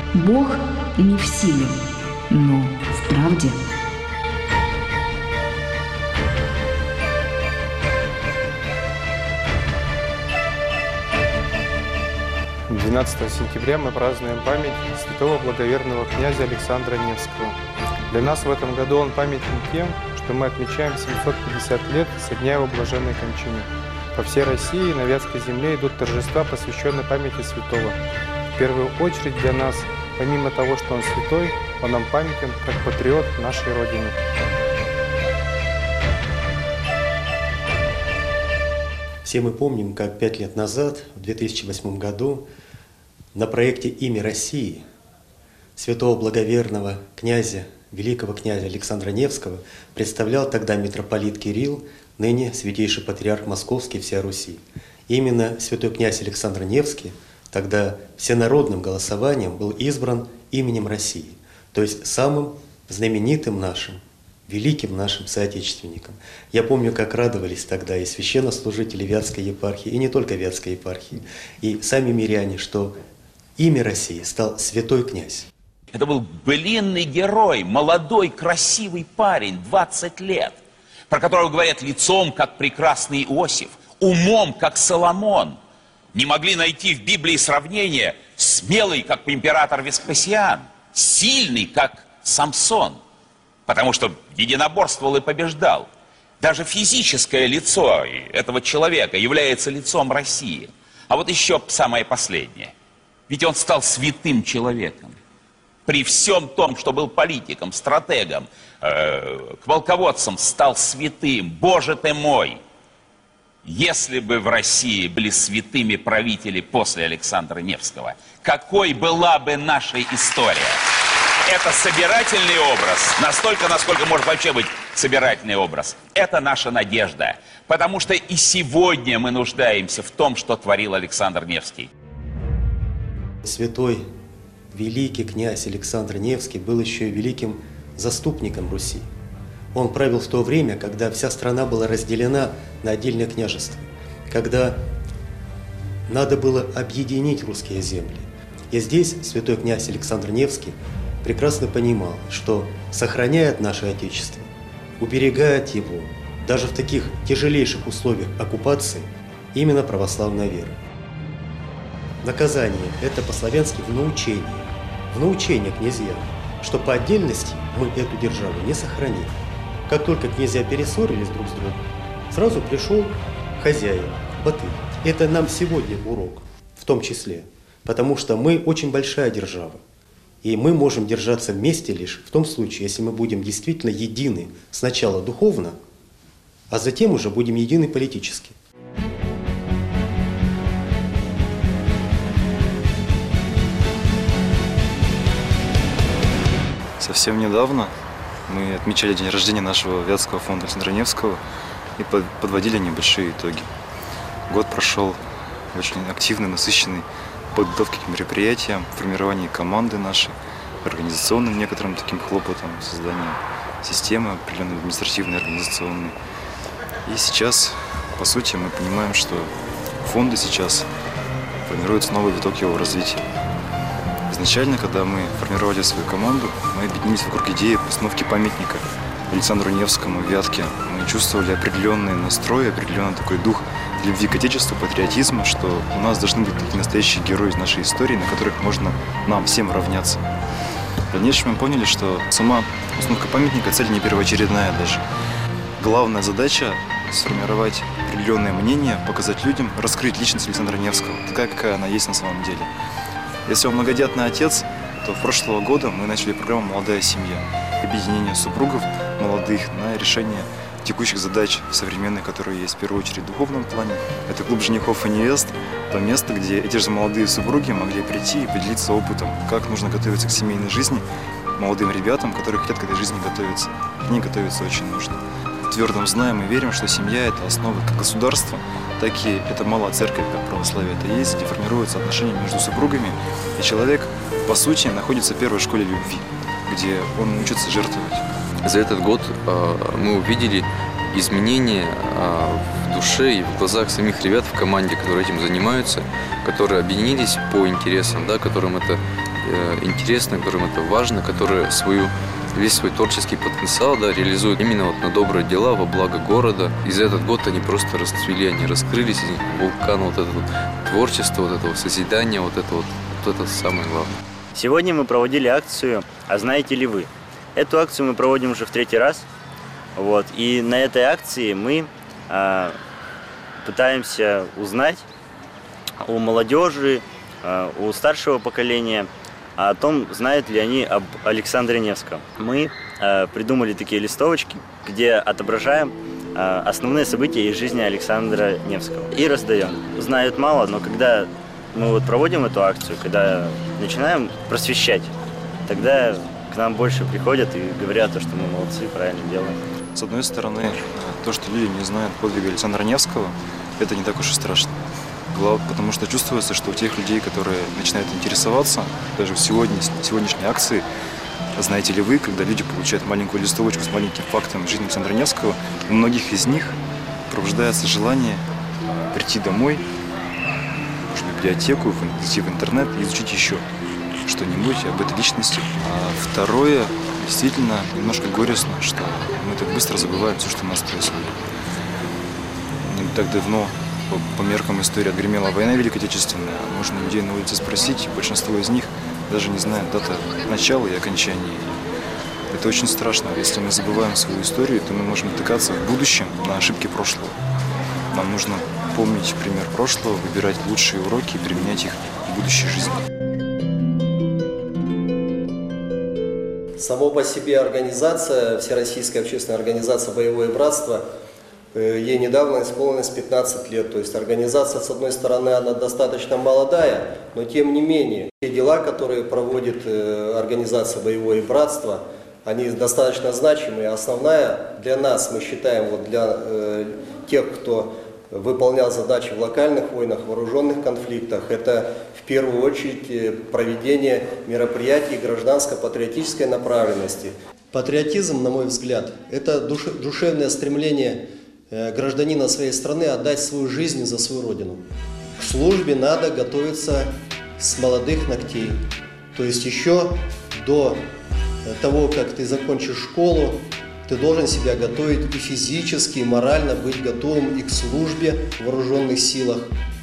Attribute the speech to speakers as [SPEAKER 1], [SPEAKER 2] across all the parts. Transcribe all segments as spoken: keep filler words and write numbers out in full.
[SPEAKER 1] Бог не в силе, но в правде.
[SPEAKER 2] двенадцатого сентября мы празднуем память святого благоверного князя Александра Невского. Для нас в этом году он памятен тем, что мы отмечаем семьсот пятьдесят лет со дня его блаженной кончины. По всей России и на Вятской земле идут торжества, посвященные памяти святого. В первую очередь для нас, помимо того, что он святой, он нам памятен как патриот нашей Родины.
[SPEAKER 3] Все мы помним, как пять лет назад, в две тысячи восьмом году, на проекте «Имя России» святого благоверного князя, великого князя Александра Невского представлял тогда митрополит Кирилл, ныне святейший патриарх Московский всея Руси. Именно святой князь Александр Невский тогда всенародным голосованием был избран именем России, то есть самым знаменитым нашим, великим нашим соотечественникам. Я помню, как радовались тогда и священнослужители Вятской епархии, и не только Вятской епархии, и сами миряне, что имя России стал святой князь.
[SPEAKER 4] Это был былинный герой, молодой, красивый парень, двадцать лет, про которого говорят лицом, как прекрасный Иосиф, умом, как Соломон. Не могли найти в Библии сравнение смелый, как император Веспасиан, сильный, как Самсон, потому что единоборствовал и побеждал. Даже физическое лицо этого человека является лицом России. А вот еще самое последнее. Ведь он стал святым человеком. При всем том, что был политиком, стратегом, э, полководцем, стал святым. Боже ты мой! Если бы в России были святыми правители после Александра Невского, какой была бы наша история? Это собирательный образ, настолько, насколько может вообще быть собирательный образ. Это наша надежда, потому что и сегодня мы нуждаемся в том, что творил Александр Невский.
[SPEAKER 3] Святой великий князь Александр Невский был еще и великим заступником Руси. Он правил в то время, когда вся страна была разделена на отдельные княжества, когда надо было объединить русские земли. И здесь святой князь Александр Невский прекрасно понимал, что сохраняет наше Отечество, уберегает его даже в таких тяжелейших условиях оккупации именно православная вера. Наказание – это по-славянски «внаучение». Внаучение князьям, что по отдельности мы эту державу не сохраним. Как только князья перессорились друг с другом, сразу пришел хозяин, батый. Это нам сегодня урок, в том числе, потому что мы очень большая держава. И мы можем держаться вместе лишь в том случае, если мы будем действительно едины сначала духовно, а затем уже будем едины политически.
[SPEAKER 5] Совсем недавно мы отмечали день рождения нашего Вятского фонда Александра Невского и подводили небольшие итоги. Год прошел очень активный, насыщенный подготовки к мероприятиям, формировании команды нашей, организационным некоторым таким хлопотом, созданием системы определенной административной, организационной. И сейчас, по сути, мы понимаем, что фонды сейчас формируется новый виток его развития. Изначально, когда мы формировали свою команду, мы объединились вокруг идеи постановки памятника Александру Невскому в Вятке. Мы чувствовали определенный настрой, определенный такой дух любви к Отечеству, патриотизма, что у нас должны быть такие настоящие герои из нашей истории, на которых можно нам всем равняться. В дальнейшем мы поняли, что сама установка памятника – цель не первоочередная даже. Главная задача – сформировать определенное мнение, показать людям, раскрыть личность Александра Невского, такая, какая она есть на самом деле. Если он многодетный отец, то в прошлого года мы начали программу «Молодая семья», объединение супругов молодых на решение текущих задач современных, которые есть в первую очередь в духовном плане. Это клуб женихов и невест, то место, где эти же молодые супруги могли прийти и поделиться опытом, как нужно готовиться к семейной жизни молодым ребятам, которые хотят к этой жизни готовиться. К ней готовиться очень нужно. Твердо знаем и верим, что семья – это основа как государства, так и это малая церковь, как православие это есть, где формируются отношения между супругами, и человек, по сути, находится в первой школе любви, где он учится жертвовать.
[SPEAKER 6] За этот год э, мы увидели изменения э, в душе и в глазах самих ребят в команде, которые этим занимаются, которые объединились по интересам, да, которым это э, интересны, которым это важно, которые свою, весь свой творческий потенциал, да, реализуют именно вот на добрые дела, во благо города. И за этот год они просто расцвели, они раскрылись, из них вулкан вот это вот творчество, вот это вот созидание, вот это вот, вот это самое главное.
[SPEAKER 7] Сегодня мы проводили акцию «А знаете ли вы?». Эту акцию мы проводим уже в третий раз. Вот. И на этой акции мы э, пытаемся узнать у молодежи, э, у старшего поколения о том, знают ли они об Александре Невском. Мы э, придумали такие листовочки, где отображаем э, основные события из жизни Александра Невского и раздаем. Знают мало, но когда мы вот проводим эту акцию, когда начинаем просвещать, тогда к нам больше приходят и говорят, что мы молодцы, правильно делаем.
[SPEAKER 5] С одной стороны, то, что люди не знают подвига Александра Невского, это не так уж и страшно. Потому что чувствуется, что у тех людей, которые начинают интересоваться, даже в сегодня, сегодняшней акции, знаете ли вы, когда люди получают маленькую листовочку с маленьким фактом жизни Александра Невского, у многих из них пробуждается желание прийти домой, может, в библиотеку, зайти в интернет и изучить еще что-нибудь об этой личности. А второе, действительно, немножко горестно, что мы так быстро забываем все, что у нас происходит. Не так давно, по, по меркам истории, отгремела война Великой Отечественная. Можно людей на улице спросить, большинство из них даже не знают даты начала и окончания. Это очень страшно. Если мы забываем свою историю, то мы можем натыкаться в будущем на ошибки прошлого. Нам нужно помнить пример прошлого, выбирать лучшие уроки и применять их в будущей жизни.
[SPEAKER 8] Само по себе организация, Всероссийская общественная организация «Боевое братство», ей недавно исполнилось пятнадцать лет. То есть организация, с одной стороны, она достаточно молодая, но тем не менее, те дела, которые проводит организация «Боевое братство», они достаточно значимые. Основная для нас, мы считаем, вот для э, тех, кто выполнял задачи в локальных войнах, вооруженных конфликтах, это в первую очередь проведение мероприятий гражданско-патриотической направленности. Патриотизм, на мой взгляд, это душевное стремление гражданина своей страны отдать свою жизнь за свою родину. К службе надо готовиться с молодых ногтей, то есть еще до того, как ты закончишь школу, ты должен себя готовить и физически, и морально быть готовым и к службе в вооруженных силах,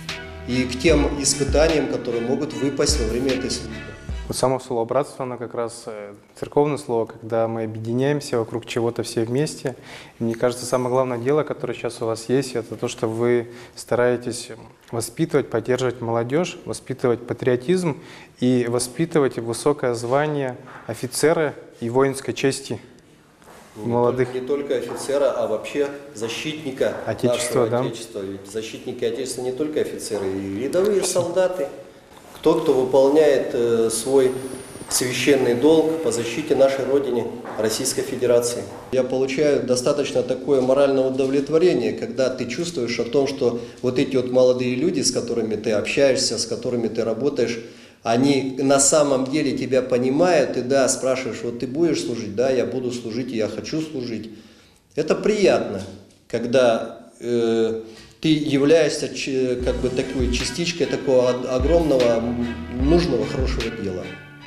[SPEAKER 8] и к тем испытаниям, которые могут выпасть во время этой службы.
[SPEAKER 2] Вот само слово «братство», оно как раз церковное слово, когда мы объединяемся вокруг чего-то все вместе. И мне кажется, самое главное дело, которое сейчас у вас есть, это то, что вы стараетесь воспитывать, поддерживать молодежь, воспитывать патриотизм и воспитывать высокое звание офицера и воинской чести.
[SPEAKER 8] Не
[SPEAKER 2] Молодых.
[SPEAKER 8] Только, не только офицера, а вообще защитника
[SPEAKER 2] Отечества,
[SPEAKER 8] нашего
[SPEAKER 2] да?
[SPEAKER 8] Отечества. Ведь защитники Отечества не только офицеры, и рядовые солдаты. Кто, кто выполняет э, свой священный долг по защите нашей Родины, Российской Федерации. Я получаю достаточно такое моральное удовлетворение, когда ты чувствуешь о том, что вот эти вот молодые люди, с которыми ты общаешься, с которыми ты работаешь, они на самом деле тебя понимают, и да, спрашиваешь, вот ты будешь служить? Да, я буду служить, и я хочу служить. Это приятно, когда э, ты являешься как бы такой частичкой такого огромного, нужного, хорошего дела.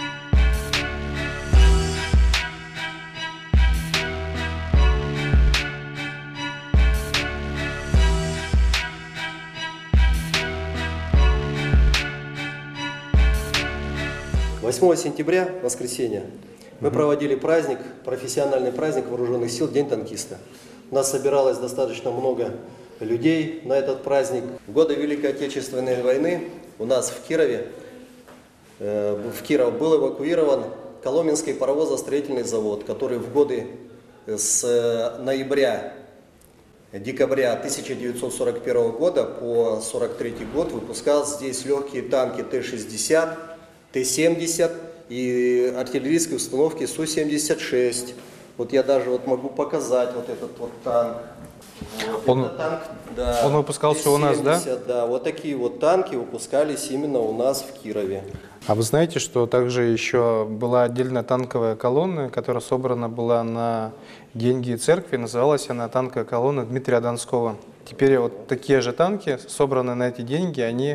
[SPEAKER 8] восьмого сентября, воскресенье, мы проводили праздник, профессиональный праздник Вооруженных сил, День танкиста. У нас собиралось достаточно много людей на этот праздник. В годы Великой Отечественной войны у нас в Кирове, э, в Киров был эвакуирован Коломенский паровозостроительный завод, который в годы с ноября, декабря тысяча девятьсот сорок первого года по сорок третий год выпускал здесь легкие танки Т шестьдесят, Т семьдесят и артиллерийские установки Су семьдесят шесть. Вот я даже вот могу показать вот этот вот танк. Вот
[SPEAKER 2] он,
[SPEAKER 8] это танк, да,
[SPEAKER 2] он выпускался у нас, да?
[SPEAKER 8] Да, вот такие вот танки выпускались именно у нас в Кирове.
[SPEAKER 2] А вы знаете, что также еще была отдельная танковая колонна, которая собрана была на деньги церкви, называлась она танковая колонна Дмитрия Донского. Теперь вот такие же танки, собранные на эти деньги, они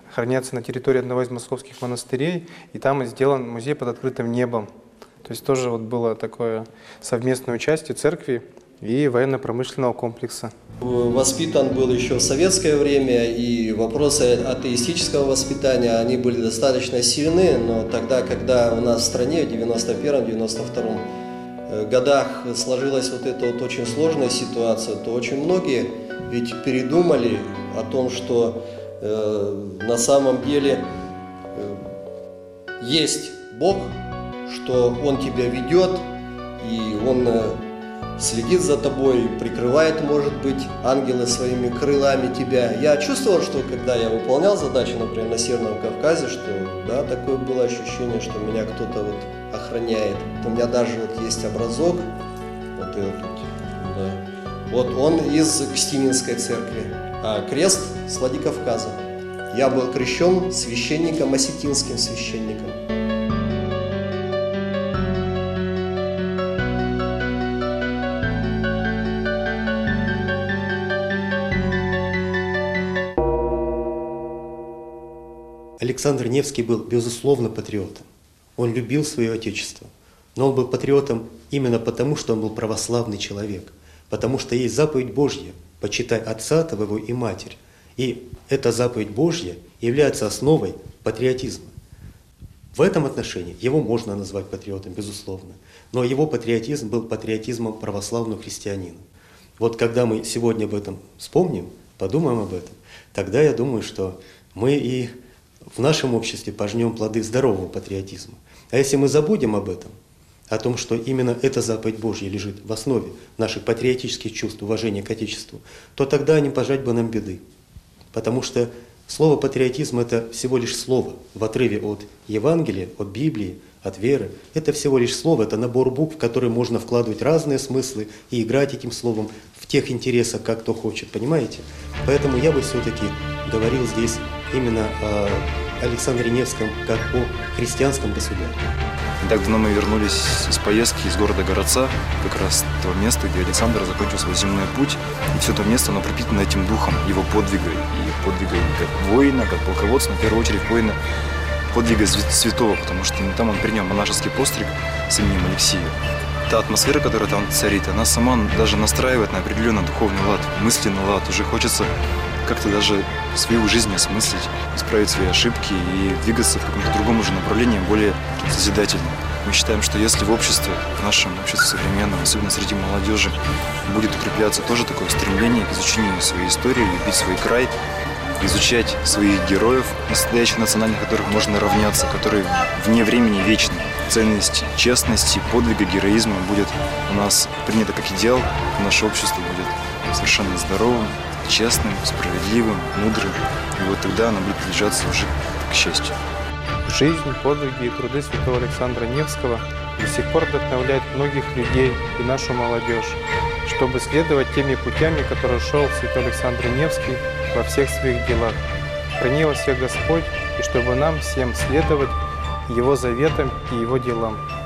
[SPEAKER 2] хранятся на территории одного из московских монастырей, и там сделан музей под открытым небом. То есть тоже вот было такое совместное участие церкви и военно-промышленного комплекса.
[SPEAKER 8] Воспитан был еще в советское время, и вопросы атеистического воспитания, они были достаточно сильны, но тогда, когда у нас в стране в девяносто первом — девяносто втором годах сложилась вот эта вот очень сложная ситуация, то очень многие ведь передумали о том, что э, на самом деле э, есть Бог, что Он тебя ведет, и Он э, следит за тобой, прикрывает, может быть, ангелы своими крылами тебя. Я чувствовал, что когда я выполнял задачи, например, на Северном Кавказе, что да, такое было ощущение, что меня кто-то вот охраняет. У меня даже вот есть образок, вот этот вот, да. Вот он из Кстининской церкви, а крест с Владикавказа. Я был крещен священником, осетинским священником.
[SPEAKER 3] Александр Невский был, безусловно, патриотом. Он любил свое отечество, но он был патриотом именно потому, что он был православный человек, потому что есть заповедь Божья – почитай отца твоего и матерь. И эта заповедь Божья является основой патриотизма. В этом отношении его можно назвать патриотом, безусловно, но его патриотизм был патриотизмом православного христианина. Вот когда мы сегодня об этом вспомним, подумаем об этом, тогда я думаю, что мы и в нашем обществе пожнем плоды здорового патриотизма. А если мы забудем об этом, о том, что именно эта заповедь Божья лежит в основе наших патриотических чувств, уважения к Отечеству, то тогда не пожать бы нам беды. Потому что слово патриотизм – это всего лишь слово в отрыве от Евангелия, от Библии, от веры. Это всего лишь слово, это набор букв, в которые можно вкладывать разные смыслы и играть этим словом в тех интересах, как кто хочет, понимаете? Поэтому я бы все-таки говорил здесь именно о Александре Невском как о христианском государе.
[SPEAKER 5] Не так давно мы вернулись из поездки из города Городца, как раз того места, где Александр закончил свой земной путь. И все то место, оно пропитано этим духом, его подвига. И подвига как воина, как полководца, но в первую очередь воина, подвига святого, потому что именно там он принял монашеский постриг с именем Алексея. Та атмосфера, которая там царит, она сама даже настраивает на определенный духовный лад, мысленный лад. Уже хочется как-то даже свою жизнь осмыслить, исправить свои ошибки и двигаться в каком-то другом уже направлении, более созидательном. Мы считаем, что если в обществе, в нашем обществе современном, особенно среди молодежи, будет укрепляться тоже такое стремление к изучению своей истории, любить свой край, изучать своих героев, настоящих национальных, которых можно равняться, которые вне времени вечны. Ценность честности, подвига, героизма будет у нас принято как идеал, наше общество будет совершенно здоровым, честным, справедливым, мудрым. И вот тогда оно будет приближаться уже к счастью.
[SPEAKER 2] Жизнь, подвиги и труды святого Александра Невского до сих пор вдохновляют многих людей и нашу молодежь, чтобы следовать теми путями, которые шел святой Александр Невский во всех своих делах. Храни вас всех Господь, и чтобы нам всем следовать Его заветам и Его делам.